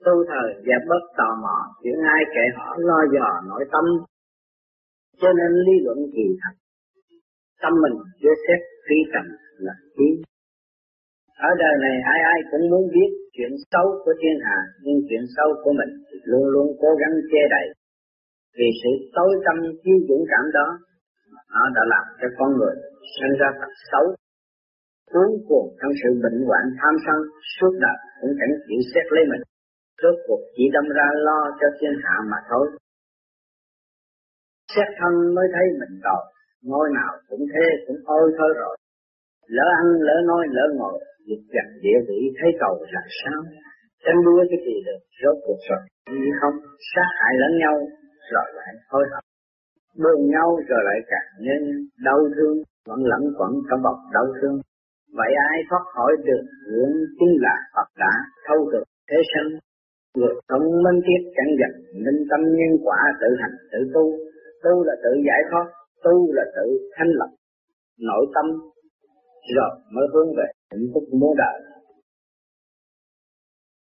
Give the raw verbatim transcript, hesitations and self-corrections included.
tu thời và bớt tò mò chuyện ai kệ họ, lo dò nội tâm. Cho nên lý luận kỳ thật, tâm mình chưa xét phi trần là chi. Ở đời này ai ai cũng muốn biết chuyện xấu của thiên hạ, nhưng chuyện xấu của mình thì luôn luôn cố gắng che đậy. Vì sự tối tâm chi dũng cảm đó, nó đã làm cho con người sinh ra tật xấu, cuốn cuồng trong sự bệnh hoạn tham sân, suốt đời cũng chẳng chịu xét lấy mình, rốt cuộc chỉ đâm ra lo cho thiên hạ mà thôi. Xét thân mới thấy mình tội, ngôi nào cũng thế cũng ôi thôi rồi. Lỡ ăn, lỡ nói, lỡ ngồi, việc giặt địa vị thấy cầu là sao? Tranh đua cái gì được, rốt cuộc rồi, gì không, sát hại lẫn nhau, rồi lại hối hận. Buồn nhau rồi lại càng nên đau thương, vẫn lẫn quẩn trong bọc đau thương. Vậy ai thoát khỏi được hướng chính là Phật đã thâu được thế sinh. Người không minh triết chẳng dần, minh tâm nhân quả tự hành tự tu. Tu là tự giải thoát, tu là tự thanh lập nội tâm, rồi mới hướng về hạnh phúc muôn đời.